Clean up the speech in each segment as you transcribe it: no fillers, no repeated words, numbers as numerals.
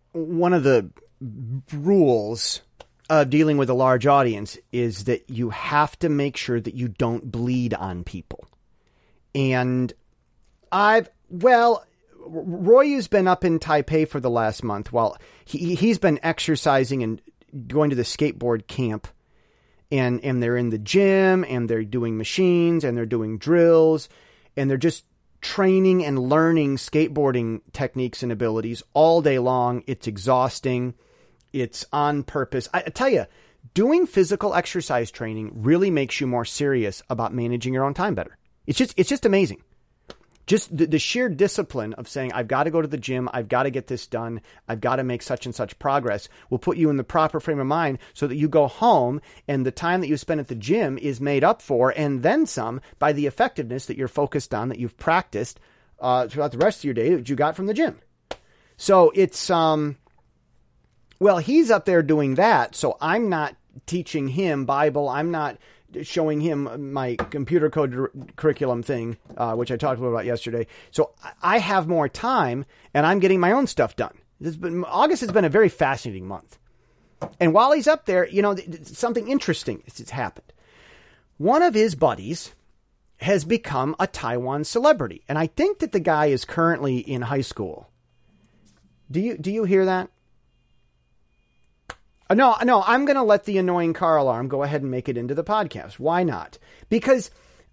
one of the rules of dealing with a large audience is that you have to make sure that you don't bleed on people. And Royu's been up in Taipei for the last month while he's been exercising and going to the skateboard camp. And they're in the gym and they're doing machines and they're doing drills and they're just training and learning skateboarding techniques and abilities all day long. It's exhausting. It's on purpose. I tell you, doing physical exercise training really makes you more serious about managing your own time better. It's just amazing. Just the sheer discipline of saying, I've got to go to the gym. I've got to get this done. I've got to make such and such progress will put you in the proper frame of mind so that you go home and the time that you spend at the gym is made up for and then some by the effectiveness that you're focused on, that you've practiced throughout the rest of your day that you got from the gym. So it's, he's up there doing that. So I'm not teaching him Bible. I'm not showing him my computer code curriculum thing, which I talked a little about yesterday. So I have more time and I'm getting my own stuff done. August has been a very fascinating month. And while he's up there, something interesting has happened. One of his buddies has become a Taiwan celebrity. And I think that the guy is currently in high school. Do you hear that? No, I'm going to let the annoying car alarm go ahead and make it into the podcast. Why not? Because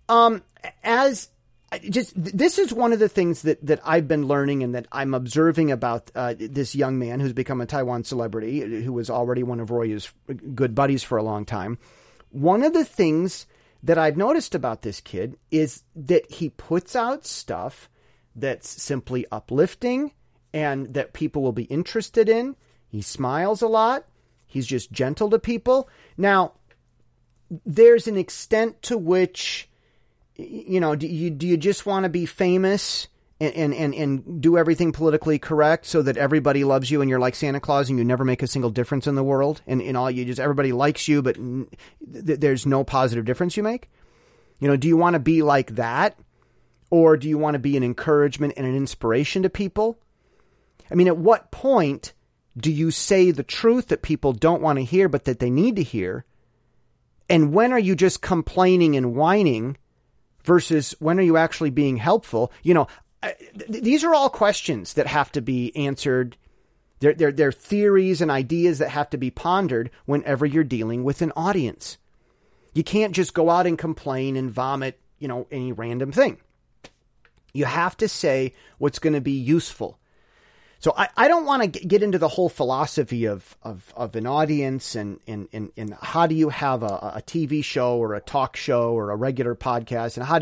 this is one of the things that I've been learning and that I'm observing about this young man who's become a Taiwan celebrity, who was already one of Roy's good buddies for a long time. One of the things that I've noticed about this kid is that he puts out stuff that's simply uplifting and that people will be interested in. He smiles a lot. He's just gentle to people. Now, there's an extent to which, do you just want to be famous and do everything politically correct so that everybody loves you and you're like Santa Claus and you never make a single difference in the world and everybody likes you, but there's no positive difference you make? Do you want to be like that? Or do you want to be an encouragement and an inspiration to people? I mean, at what point do you say the truth that people don't want to hear, but that they need to hear? And when are you just complaining and whining versus when are you actually being helpful? These are all questions that have to be answered. They're theories and ideas that have to be pondered whenever you're dealing with an audience. You can't just go out and complain and vomit, any random thing. You have to say what's going to be useful. So I don't want to get into the whole philosophy of an audience and how do you have a TV show or a talk show or a regular podcast, and how do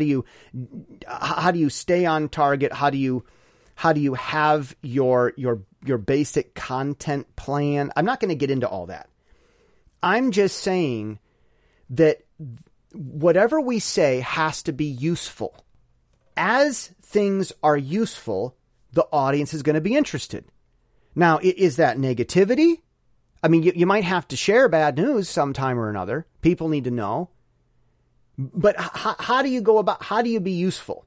you stay on target? How do you have your basic content plan? I'm not going to get into all that. I'm just saying that whatever we say has to be useful. As things are useful, the audience is going to be interested. Now, is that negativity? I mean, you might have to share bad news sometime or another. People need to know. But how do you go about, how do you be useful?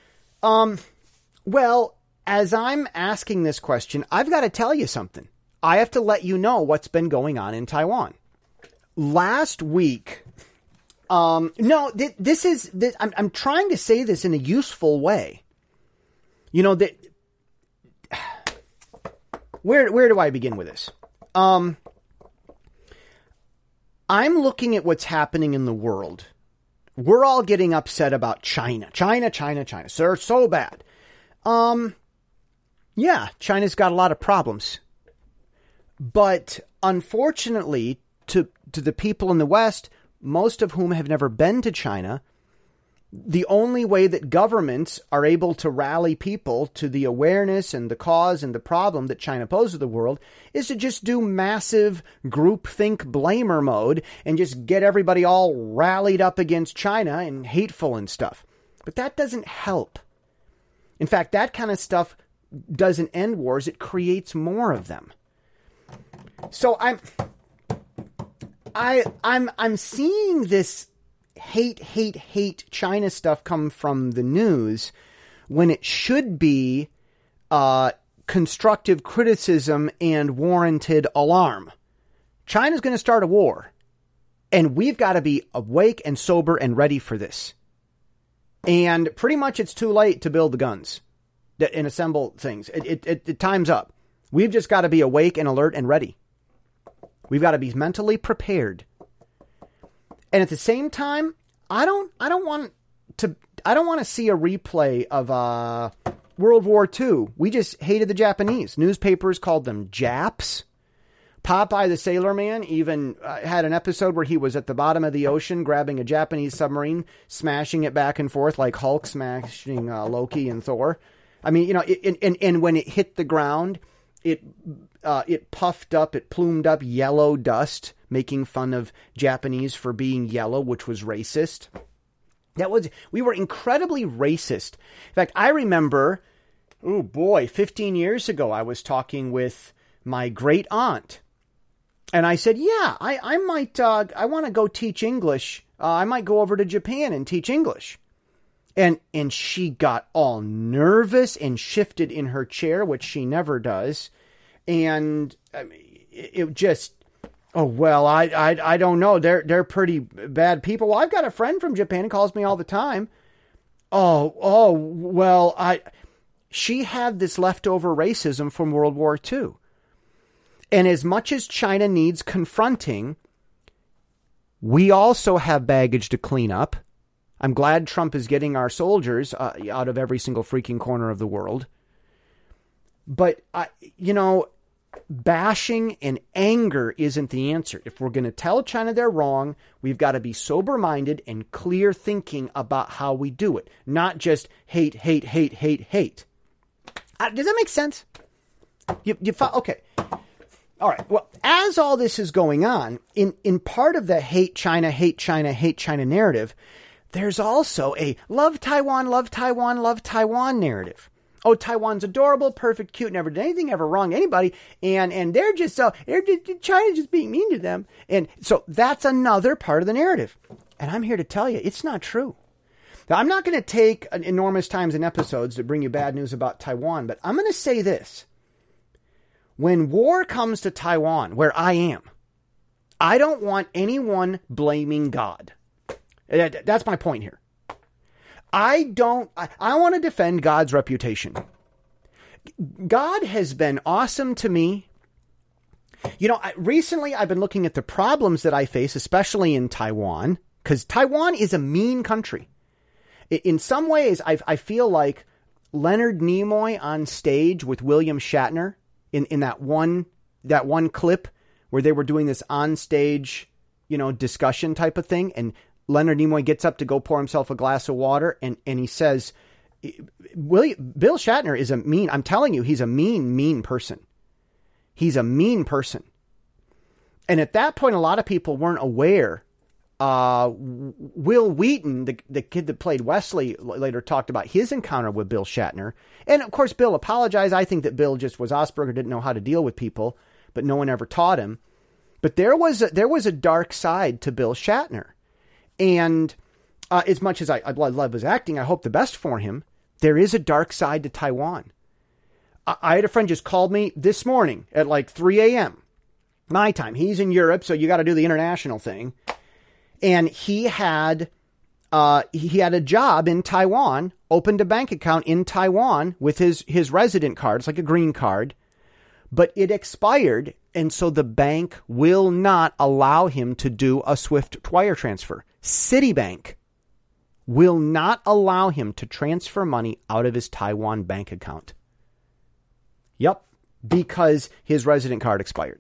Well, as I'm asking this question, I've got to tell you something. I have to let you know what's been going on in Taiwan. Last week, I'm trying to say this in a useful way. Where do I begin with this? I'm looking at what's happening in the world. We're all getting upset about China. China. They're so bad. Yeah, China's got a lot of problems. But unfortunately, to the people in the West, most of whom have never been to China, the only way that governments are able to rally people to the awareness and the cause and the problem that China poses to the world is to just do massive groupthink blamer mode and just get everybody all rallied up against China and hateful and stuff. But that doesn't help. In fact, that kind of stuff doesn't end wars. It creates more of them. So I'm seeing this hate China stuff come from the news when it should be constructive criticism and warranted alarm. China's going to start a war, and we've got to be awake and sober and ready for this. And pretty much it's too late to build the guns and assemble things. It time's up. We've just got to be awake and alert and ready. We've got to be mentally prepared. And at the same time, I don't want to see a replay of World War II. We just hated the Japanese. Newspapers called them Japs. Popeye the Sailor Man even had an episode where he was at the bottom of the ocean grabbing a Japanese submarine, smashing it back and forth like Hulk smashing Loki and Thor. I mean, you know, and when it hit the ground, it puffed up, it plumed up yellow dust, making fun of Japanese for being yellow, which was racist. We were incredibly racist. In fact, I remember, 15 years ago, I was talking with my great aunt. And I said, yeah, I might, I want to go teach English. I might go over to Japan and teach English. And she got all nervous and shifted in her chair, which she never does. And it just, I don't know. They're pretty bad people. Well, I've got a friend from Japan who calls me all the time. She had this leftover racism from World War II. And as much as China needs confronting, we also have baggage to clean up. I'm glad Trump is getting our soldiers out of every single freaking corner of the world. But, bashing and anger isn't the answer. If we're going to tell China they're wrong, we've got to be sober-minded and clear thinking about how we do it. Not just hate, hate, hate, hate, hate. Does that make sense? Okay. All right. Well, as all this is going on, in part of the hate China, hate China, hate China narrative, there's also a love Taiwan, love Taiwan, love Taiwan narrative. Oh, Taiwan's adorable, perfect, cute, never did anything ever wrong to anybody. And China's just being mean to them. And so that's another part of the narrative. And I'm here to tell you, it's not true. Now, I'm not going to take enormous times in episodes to bring you bad news about Taiwan, but I'm going to say this. When war comes to Taiwan, where I am, I don't want anyone blaming God. That's my point here. I want to defend God's reputation. God has been awesome to me. You know, recently I've been looking at the problems that I face, especially in Taiwan, because Taiwan is a mean country. In some ways, I feel like Leonard Nimoy on stage with William Shatner in that one clip where they were doing this on stage, discussion type of thing. And Leonard Nimoy gets up to go pour himself a glass of water. And he says, Bill Shatner is I'm telling you, he's a mean person. He's a mean person. And at that point, a lot of people weren't aware. Will Wheaton, the kid that played Wesley, later talked about his encounter with Bill Shatner. And of course, Bill apologized. I think that Bill just was Asperger, didn't know how to deal with people, but no one ever taught him. But there was a dark side to Bill Shatner. And as much as I love his acting, I hope the best for him. There is a dark side to Taiwan. I had a friend just called me this morning at like 3 a.m. my time. He's in Europe, so you got to do the international thing. And he had a job in Taiwan, opened a bank account in Taiwan with his resident card. It's like a green card, but it expired. And so the bank will not allow him to do a SWIFT wire transfer. Citibank will not allow him to transfer money out of his Taiwan bank account. Yep, because his resident card expired.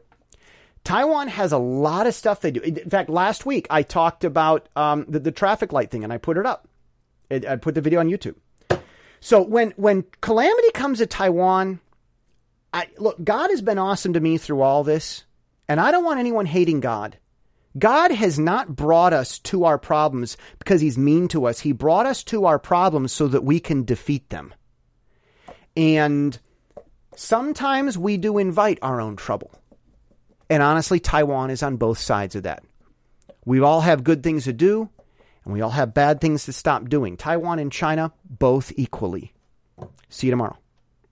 Taiwan has a lot of stuff they do. In fact, last week I talked about the traffic light thing, and I put it up. I put the video on YouTube. So when calamity comes to Taiwan, look, God has been awesome to me through all this, and I don't want anyone hating God. God has not brought us to our problems because he's mean to us. He brought us to our problems so that we can defeat them. And sometimes we do invite our own trouble. And honestly, Taiwan is on both sides of that. We all have good things to do, and we all have bad things to stop doing. Taiwan and China, both equally. See you tomorrow.